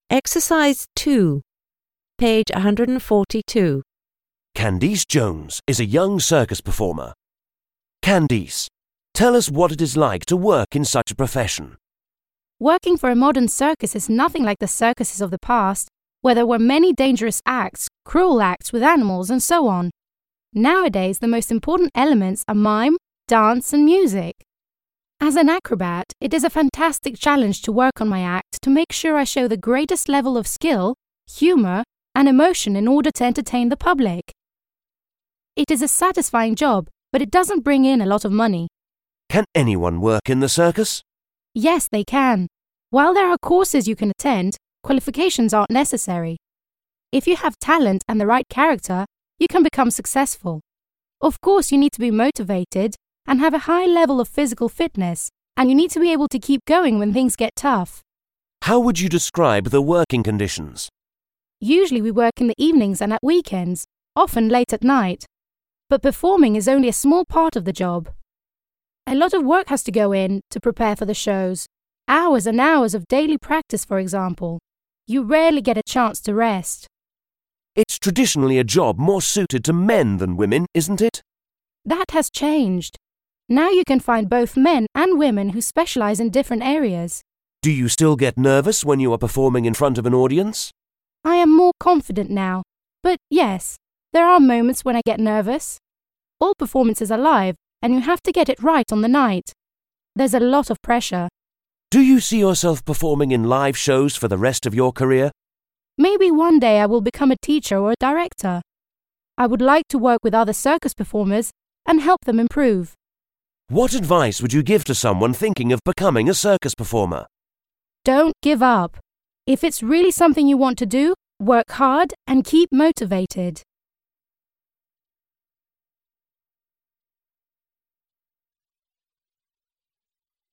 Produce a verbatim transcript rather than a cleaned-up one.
Exercise two, page one hundred forty-two. Candice Jones is a young circus performer. Candice, tell us what it is like to work in such a profession. Working for a modern circus is nothing like the circuses of the past, where there were many dangerous acts, cruel acts with animals and so on. Nowadays, the most important elements are mime, dance and music. As an acrobat, it is a fantastic challenge to work on my act to make sure I show the greatest level of skill, humour and emotion in order to entertain the public. It is a satisfying job, but it doesn't bring in a lot of money. Can anyone work in the circus? Yes, they can. While there are courses you can attend, qualifications aren't necessary. If you have talent and the right character, you can become successful. Of course, you need to be motivated and have a high level of physical fitness, and you need to be able to keep going when things get tough. How would you describe the working conditions? Usually we work in the evenings and at weekends, often late at night. But performing is only a small part of the job. A lot of work has to go in to prepare for the shows. Hours and hours of daily practice, for example. You rarely get a chance to rest. It's traditionally a job more suited to men than women, isn't it? That has changed. Now you can find both men and women who specialize in different areas. Do you still get nervous when you are performing in front of an audience? I am more confident now. But yes, there are moments when I get nervous. All performances are live, and you have to get it right on the night. There's a lot of pressure. Do you see yourself performing in live shows for the rest of your career? Maybe one day I will become a teacher or a director. I would like to work with other circus performers and help them improve. What advice would you give to someone thinking of becoming a circus performer? Don't give up. If it's really something you want to do, work hard and keep motivated.